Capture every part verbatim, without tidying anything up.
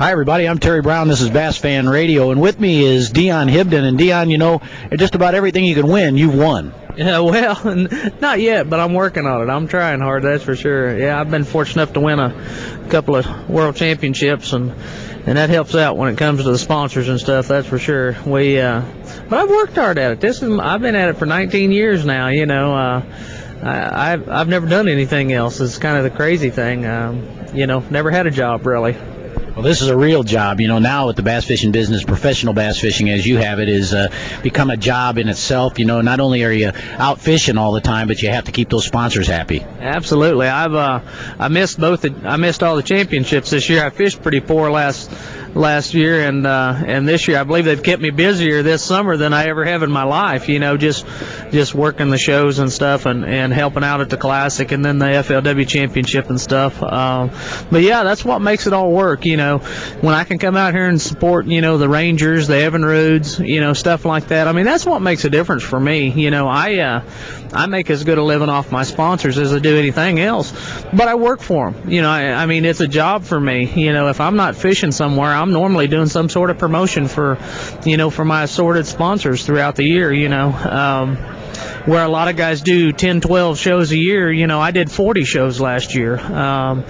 Hi, everybody. I'm Terry Brown. This is Bass Fan Radio, and with me is Dion Hibden. And Dion, you know, just about everything you can win, you've won. Yeah, well, not yet, but I'm working on it. I'm trying hard, that's for sure. Yeah, I've been fortunate enough to win a couple of world championships, and and that helps out when it comes to the sponsors and stuff. That's for sure. We, uh, but I've worked hard at it. This is I've been at it for nineteen years now. You know, uh, I, I've I've never done anything else. It's kind of the crazy thing. Um, you know, never had a job really. Well, this is a real job. You know, now with the bass fishing business, professional bass fishing, as you have it, is uh, become a job in itself. You know, not only are you out fishing all the time, but you have to keep those sponsors happy. Absolutely. I've uh, I missed both. The, I missed all the championships this year. I fished pretty poor last last year, and uh, and this year I believe they've kept me busier this summer than I ever have in my life. You know, just just working the shows and stuff, and, and helping out at the Classic, and then the F L W Championship and stuff. Um, but yeah, that's what makes it all work. You know, when I can come out here and support, you know, the Rangers, the Evan Roods, you know, stuff like that. I mean, that's what makes a difference for me. You know, I uh, I make as good a living off my sponsors as I do anything else, but I work for them. You know, I, I mean, it's a job for me. You know, if I'm not fishing somewhere, I'm normally doing some sort of promotion for, you know, for my assorted sponsors throughout the year. You know. Um, Where a lot of guys do ten, twelve shows a year, you know, I did forty shows last year. Um,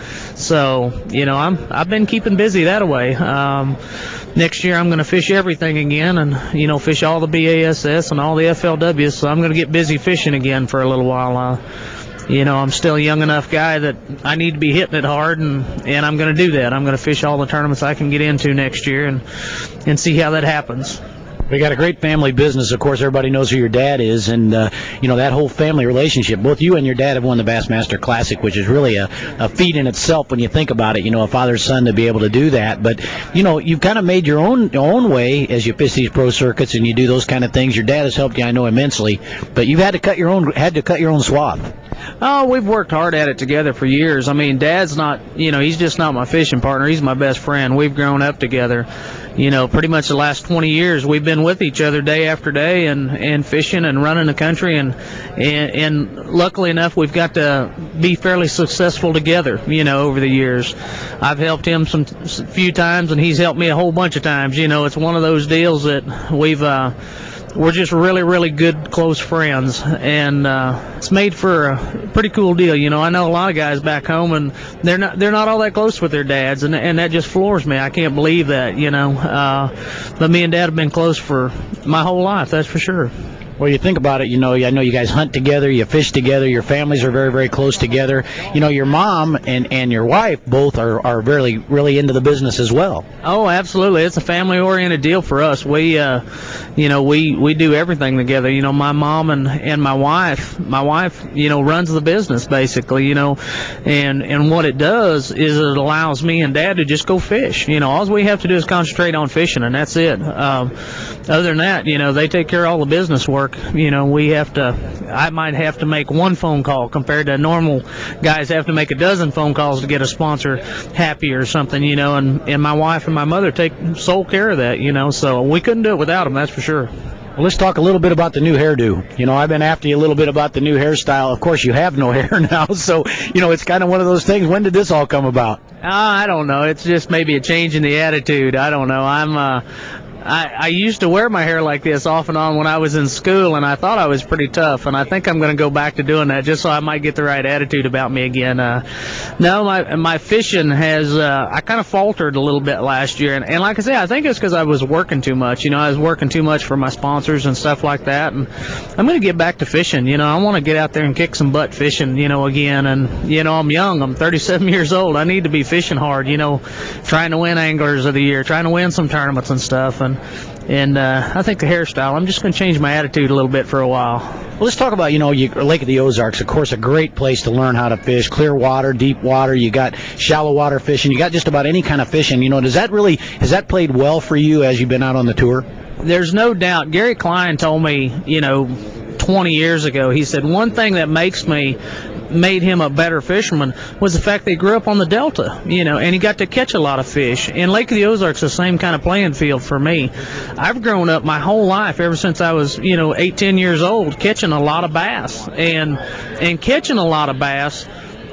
so, you know, I'm, I've been keeping busy that way. Um, next year I'm going to fish everything again and, you know, fish all the B A S S and all the F L Ws. So I'm going to get busy fishing again for a little while. Uh, you know, I'm still a young enough guy that I need to be hitting it hard, and, and I'm going to do that. I'm going to fish all the tournaments I can get into next year and, and see how that happens. We got a great family business. Of course, everybody knows who your dad is, and uh, you know that whole family relationship. Both you and your dad have won the Bassmaster Classic, which is really a, a feat in itself when you think about it. You know, a father's son to be able to do that. But you know, you've kind of made your own your own way as you fish these pro circuits and you do those kind of things. Your dad has helped you, I know, immensely. But you've had to cut your own had to cut your own swath. Oh, we've worked hard at it together for years. I mean, Dad's not, you know, he's just not my fishing partner. He's my best friend. We've grown up together. You know, pretty much the last twenty years we've been with each other day after day and, and fishing and running the country. And, and, and luckily enough, we've got to be fairly successful together, you know, over the years. I've helped him some few times, and he's helped me a whole bunch of times. You know, it's one of those deals that we've, uh, we're just really, really good, close friends, and uh, it's made for a pretty cool deal. You know, I know a lot of guys back home, and they're not they're not all that close with their dads, and and that just floors me. I can't believe that, you know. Uh, but me and Dad have been close for my whole life, that's for sure. Well, you think about it, you know, I know you guys hunt together, you fish together, your families are very, very close together. You know, your mom and, and your wife both are, are really, really into the business as well. Oh, absolutely. It's a family-oriented deal for us. We, uh, you know, we, we do everything together. You know, my mom and, and my wife, my wife, you know, runs the business basically, you know, and, and what it does is it allows me and Dad to just go fish. You know, all we have to do is concentrate on fishing, and that's it. Um, other than that, you know, they take care of all the business work. You know, we have to, I might have to make one phone call compared to normal guys have to make a dozen phone calls to get a sponsor happy or something, you know, and, and my wife and my mother take sole care of that, you know, so we couldn't do it without them, that's for sure. Well, let's talk a little bit about the new hairdo. You know, I've been after you a little bit about the new hairstyle. Of course, you have no hair now, so, you know, it's kind of one of those things. When did this all come about? Uh, I don't know. It's just maybe a change in the attitude. I don't know. I'm, uh, I, I used to wear my hair like this off and on when I was in school, and I thought I was pretty tough, and I think I'm going to go back to doing that just so I might get the right attitude about me again. Uh, no, my my fishing has, uh, I kind of faltered a little bit last year, and, and like I say, I think it's because I was working too much. You know, I was working too much for my sponsors and stuff like that, and I'm going to get back to fishing. You know, I want to get out there and kick some butt fishing, you know, again, and, you know, I'm young. I'm thirty-seven years old. I need to be fishing hard, you know, trying to win Anglers of the Year, trying to win some tournaments and stuff, and And uh, I think the hairstyle, I'm just going to change my attitude a little bit for a while. Well, let's talk about, you know, you, Lake of the Ozarks, of course, a great place to learn how to fish. Clear water, deep water, you got shallow water fishing, you got just about any kind of fishing. You know, does that really, has that played well for you as you've been out on the tour? There's no doubt. Gary Klein told me, you know, twenty years ago, he said, one thing that makes me made him a better fisherman was the fact that he grew up on the Delta, you know, and he got to catch a lot of fish. And Lake of the Ozarks is the same kind of playing field for me. I've grown up my whole life, ever since I was, you know, eight, ten years old, catching a lot of bass. And and catching a lot of bass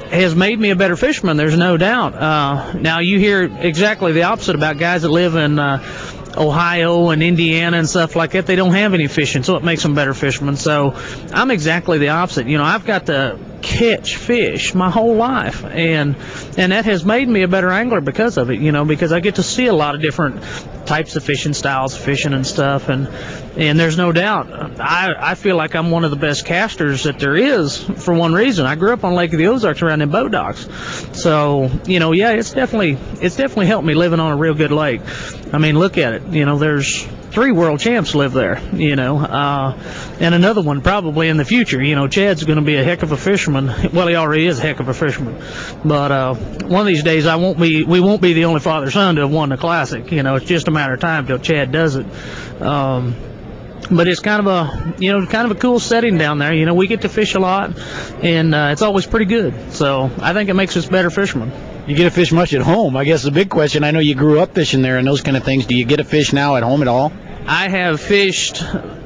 has made me a better fisherman. There's no doubt. Uh, now you hear exactly the opposite about guys that live in uh, Ohio and Indiana and stuff like that. They don't have any fishing, so it makes them better fishermen. So I'm exactly the opposite. You know, I've got to catch fish my whole life, and and that has made me a better angler because of it. You know, because I get to see a lot of different types of fishing styles, fishing and stuff, and and there's no doubt. I I feel like I'm one of the best casters that there is for one reason. I grew up on Lake of the Ozarks around in boat docks, so you know, yeah, it's definitely it's definitely helped me living on a real good lake. I mean, look at it. You know, there's three world champs live there, you know, uh, and another one probably in the future. You know, Chad's going to be a heck of a fisherman. Well, he already is a heck of a fisherman. But uh, one of these days, I won't be. We won't be the only father-son to have won the Classic. You know, it's just a matter of time till Chad does it. Um, but it's kind of a, you know, kind of a cool setting down there. You know, we get to fish a lot, and uh, it's always pretty good. So I think it makes us better fishermen. You get to fish much at home? I guess the big question, I know you grew up fishing there and those kind of things. Do you get to fish now at home at all? I have fished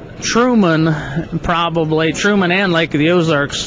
Truman, probably, Truman and Lake of the Ozarks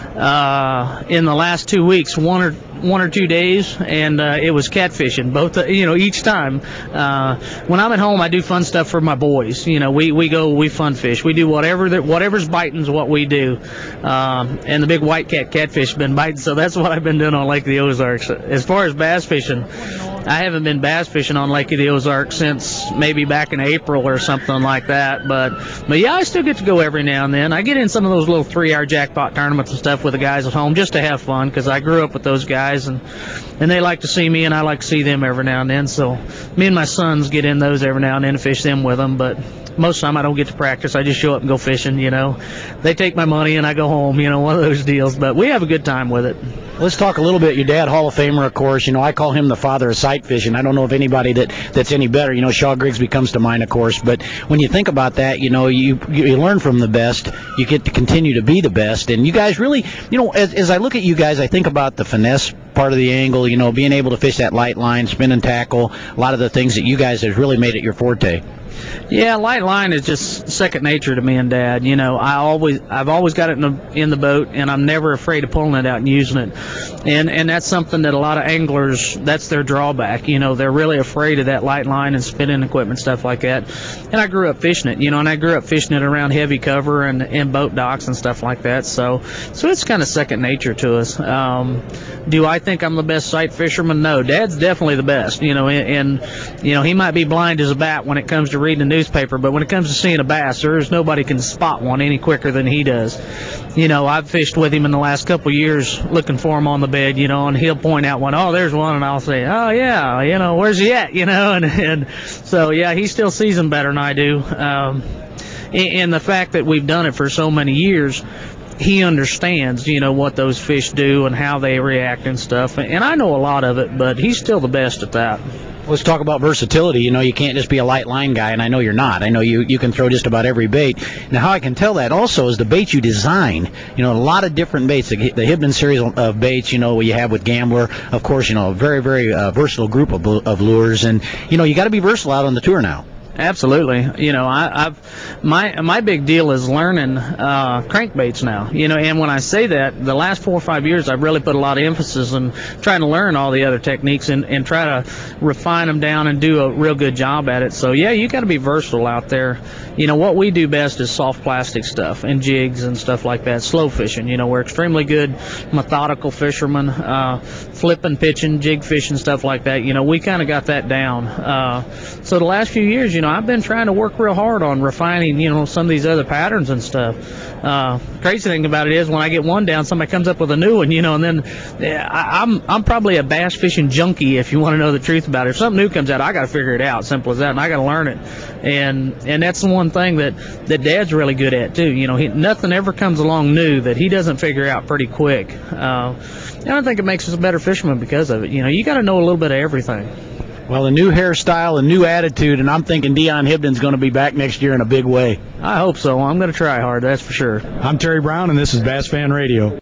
uh, in the last two weeks, one or one or two days, and uh, it was catfishing, both, uh, you know, each time. Uh, when I'm at home, I do fun stuff for my boys. You know, we, we go, we fun fish. We do whatever, that, whatever's biting is what we do. Um, and the big white cat catfish has been biting, so that's what I've been doing on Lake of the Ozarks. As far as bass fishing, I haven't been bass fishing on Lake of the Ozarks since maybe back in April or something like that. But, but yeah, I still get to go every now and then. I get in some of those little three-hour jackpot tournaments and stuff with the guys at home just to have fun, because I grew up with those guys. And and they like to see me, and I like to see them every now and then. So me and my sons get in those every now and then and fish them with them. But most of the time I don't get to practice. I just show up and go fishing. You know, they take my money and I go home. You know, one of those deals. But we have a good time with it. Let's talk a little bit. Your dad, Hall of Famer, of course. You know, I call him the father of sight fishing. I don't know of anybody that, that's any better. You know, Shaw Grigsby comes to mind, of course. But when you think about that, you know, you you learn from the best. You get to continue to be the best. And you guys really, you know, as, as I look at you guys, I think about the finesse part of the angle, you know, being able to fish that light line, spin and tackle, a lot of the things that you guys have really made it your forte. Yeah, light line is just second nature to me and Dad. You know, I always, I've always got it in the in the boat, and I'm never afraid of pulling it out and using it. And and that's something that a lot of anglers, that's their drawback. You know, they're really afraid of that light line and spinning equipment, stuff like that. And I grew up fishing it, you know, and I grew up fishing it around heavy cover and in boat docks and stuff like that. So so it's kind of second nature to us. Um, do I think I'm the best sight fisherman? No, Dad's definitely the best. You know, and, and you know, he might be blind as a bat when it comes to reading a newspaper, but when it comes to seeing a bass, there's nobody can spot one any quicker than he does. You know, I've fished with him in the last couple of years looking for him on the bed, you know, and he'll point out one, oh, there's one, and I'll say, oh, yeah, you know, where's he at, you know, and, and so, yeah, he still sees them better than I do. Um, and the fact that we've done it for so many years, he understands, you know, what those fish do and how they react and stuff. And I know a lot of it, but he's still the best at that. Let's talk about versatility. You know, you can't just be a light line guy, and I know you're not. I know you, you can throw just about every bait. Now, how I can tell that also is the bait you design. You know, a lot of different baits. The, the Hibdon series of baits, you know, you have with Gambler. Of course, you know, a very, very uh, versatile group of, of lures. And, you know, you got to be versatile out on the tour now. Absolutely. You know, I, I've my my big deal is learning uh, crankbaits now. You know, and when I say that, the last four or five years, I've really put a lot of emphasis on trying to learn all the other techniques and, and try to refine them down and do a real good job at it. So yeah, you got to be versatile out there. You know, what we do best is soft plastic stuff and jigs and stuff like that. Slow fishing. You know, we're extremely good, methodical fishermen. Uh, flipping, pitching, jig fishing, stuff like that. You know, we kind of got that down. Uh, so the last few years, you know, I've been trying to work real hard on refining, you know, some of these other patterns and stuff. Uh, crazy thing about it is when I get one down, somebody comes up with a new one, you know, and then yeah, I, I'm I'm probably a bass fishing junkie if you want to know the truth about it. If something new comes out, I got to figure it out, simple as that, and I got to learn it. And and that's the one thing that, that Dad's really good at too. You know, he, nothing ever comes along new that he doesn't figure out pretty quick. Uh, and I think it makes us a better fisherman because of it. You know, you got to know a little bit of everything. Well, a new hairstyle, a new attitude, and I'm thinking Dion Hibdon's going to be back next year in a big way. I hope so. I'm going to try hard, that's for sure. I'm Terry Brown, and this is Bass Fan Radio.